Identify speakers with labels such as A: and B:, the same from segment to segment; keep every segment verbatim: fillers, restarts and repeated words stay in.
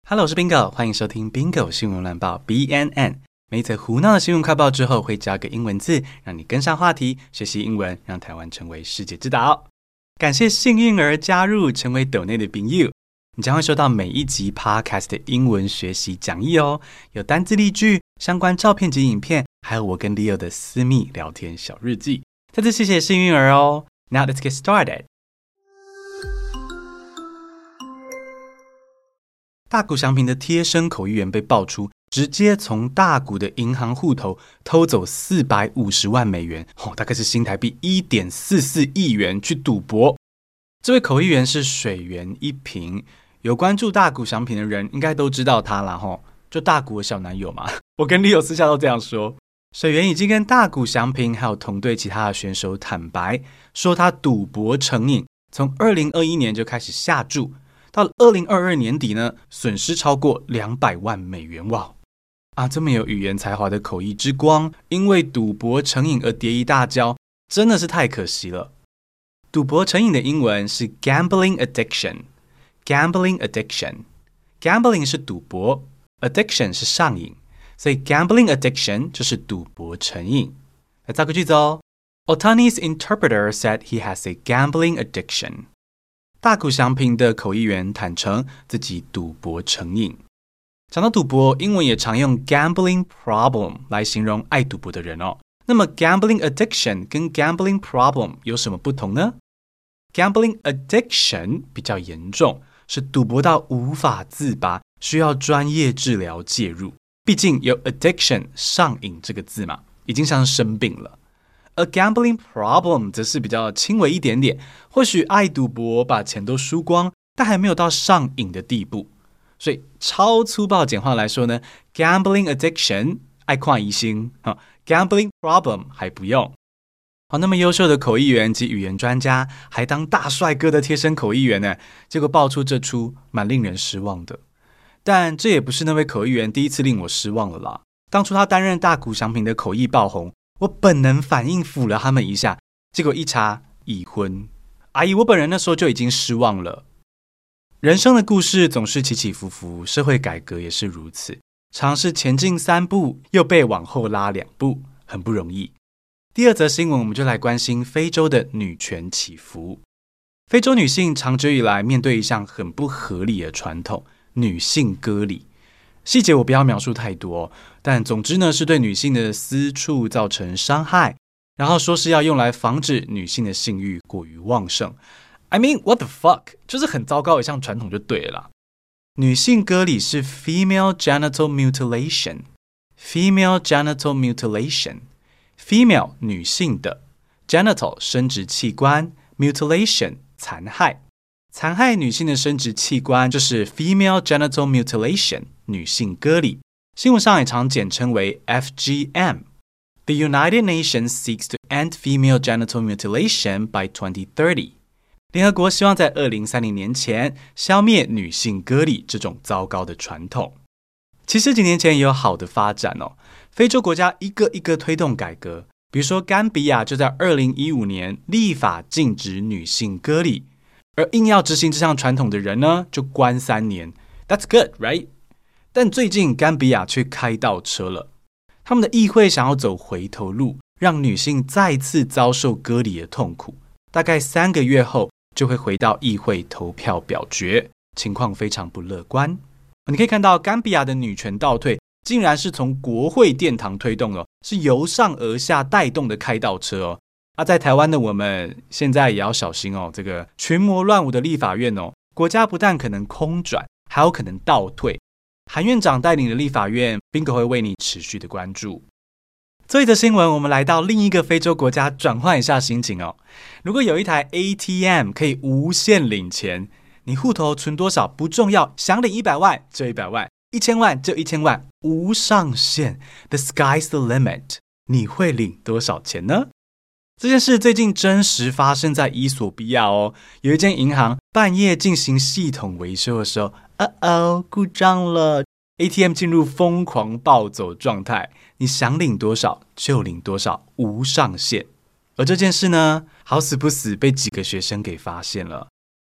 A: Hello， 我是 Bingo， 欢迎收听 Bingo 新闻乱报 B N N。每一则胡闹的新闻快报之后，会加个英文字，让你跟上话题，学习英文，让台湾成为世界之岛。感谢幸运儿加入成为斗内的朋友，你将会收到每一集 Podcast 的英文学习讲义哦，有单字例句、相关照片及影片，还有我跟 Leo 的私密聊天小日记。再次谢谢幸运儿哦。Now let's get started。大谷翔平的贴身口译员被爆出，直接从大谷的银行户头偷走四百五十万美元，哦，大概是新台币 一点四四亿元去赌博。这位口译员是水原一平，有关注大谷翔平的人应该都知道他啦，吼，就大谷的小男友嘛。我跟 Leo 私下都这样说。水原已经跟大谷翔平还有同队其他的选手坦白，说他赌博成瘾，从二零二一年就开始下注。到了二零二二年底呢，损失超过两百万美元。哇啊，这么有语言才华的口译之光，因为赌博成瘾而跌一大跤，真的是太可惜了。赌博成瘾的英文是 gambling addiction。gambling addiction。gambling 是赌博 ，addiction 是上瘾，所以 gambling addiction 就是赌博成瘾。来造个句子哦。Otani's interpreter said he has a gambling addiction。大谷翔平的口译员坦诚自己赌博成瘾。讲到赌博，英文也常用 gambling problem 来形容爱赌博的人哦。那么 gambling addiction 跟 gambling problem 有什么不同呢？ Gambling addiction 比较严重，是赌博到无法自拔，需要专业治疗介入。毕竟有 addiction 上瘾这个字嘛，已经像生病了。而 gambling problem 则是比较轻微一点点，或许爱赌博把钱都输光，但还没有到上瘾的地步。所以超粗暴简化来说呢， gambling addiction 爱看医生、哦、gambling problem 还不用。好，那么优秀的口译员及语言专家，还当大帅哥的贴身口译员呢，结果爆出这出蛮令人失望的。但这也不是那位口译员第一次令我失望了啦。当初他担任大谷翔平的口译爆红，我本能反应抚了他们一下，结果一查已婚。阿姨，我本人那时候就已经失望了。人生的故事总是起起伏伏，社会改革也是如此，常是前进三步又被往后拉两步，很不容易。第二则新闻，我们就来关心非洲的女权起伏。非洲女性长久以来面对一项很不合理的传统，女性割礼。细节我不要描述太多，但总之呢，是对女性的私处造成伤害，然后说是要用来防止女性的性欲过于旺盛。I mean, what the fuck？ 就是很糟糕的一项传统就对了啦。女性割礼是 female genital mutilation。female genital mutilation。female 女性的 genital 生殖器官 mutilation 残害。残害女性的生殖器官就是 female genital mutilation， 女性割礼。新闻上也常简称为 F G M。The United Nations seeks to end female genital mutilation by twenty thirty。联合国希望在二零三零年前消灭女性割礼这种糟糕的传统。其实几年前也有好的发展哦，非洲国家一个一个推动改革，比如说甘比亚就在二零一五年立法禁止女性割礼。而硬要执行这项传统的人呢，就关三年。That's good, right? 但最近甘比亚却开倒车了，他们的议会想要走回头路，让女性再次遭受割礼的痛苦。大概三个月后就会回到议会投票表决，情况非常不乐观。你可以看到甘比亚的女权倒退，竟然是从国会殿堂推动的，是由上而下带动的开倒车哦。啊，在台湾的我们现在也要小心哦，这个群魔乱舞的立法院哦，国家不但可能空转，还有可能倒退。韩院长带领的立法院 Bingo 会为你持续的关注。最后一则新闻，我们来到另一个非洲国家，转换一下心情哦。如果有一台 A T M 可以无限领钱，你户头存多少不重要，想领一百万就一百万，一千万就一千万，无上限。The sky's the limit。你会领多少钱呢？这件事最近真实发生在伊索比亚哦，有一间银行半夜进行系统维修的时候，呃哦，故障了 ，A T M 进入疯狂暴走状态，你想领多少就领多少，无上限。而这件事呢，好死不死被几个学生给发现了，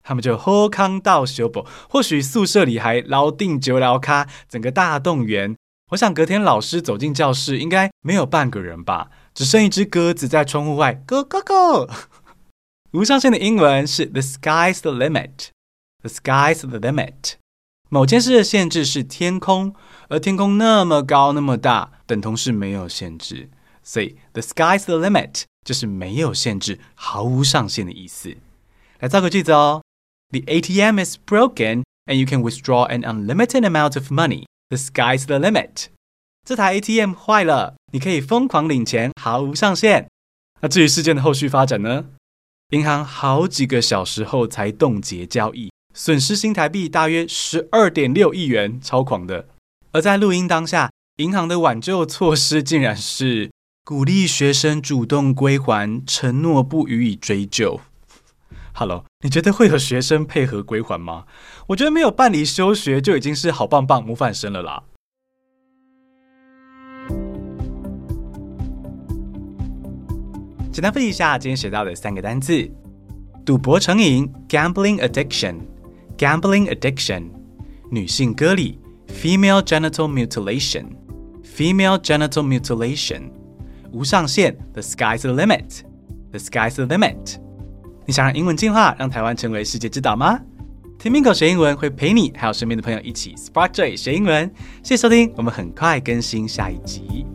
A: 他们就好康到修补，或许宿舍里还老定酒老咖，整个大动员。我想隔天老师走进教室，应该没有半个人吧，只剩一只鸽子在窗户外 Go Go Go。 无上限的英文是 The sky's the limit。 The sky's the limit。 某件事的限制是天空，而天空那么高那么大，等同是没有限制，所以 The sky's the limit 就是没有限制，毫无上限的意思。来造个句子哦。 The A T M is broken and you can withdraw an unlimited amount of money.The sky's the limit。 这台 A T M 坏了，你可以疯狂领钱，毫无上限。那至于事件的后续发展呢？银行好几个小时后才冻结交易，损失新台币大约 十二点六亿元，超狂的。而在录音当下，银行的挽救措施竟然是鼓励学生主动归还，承诺不予以追究。Hello， 你觉得会有学生配合归还吗？我觉得没有办理休学就已经是好棒棒模范生了啦。简单复习一下今天学到的三个单字：赌博成瘾 （gambling addiction）、gambling addiction； 女性割礼 （female genital mutilation）、female genital mutilation； 无上限 （the sky's the limit）、the sky's the limit。你想让英文进化，让台湾成为世界之岛吗？听Mingo学英文会陪你还有身边的朋友一起 Spark Joy 学英文。谢谢收听，我们很快更新下一集。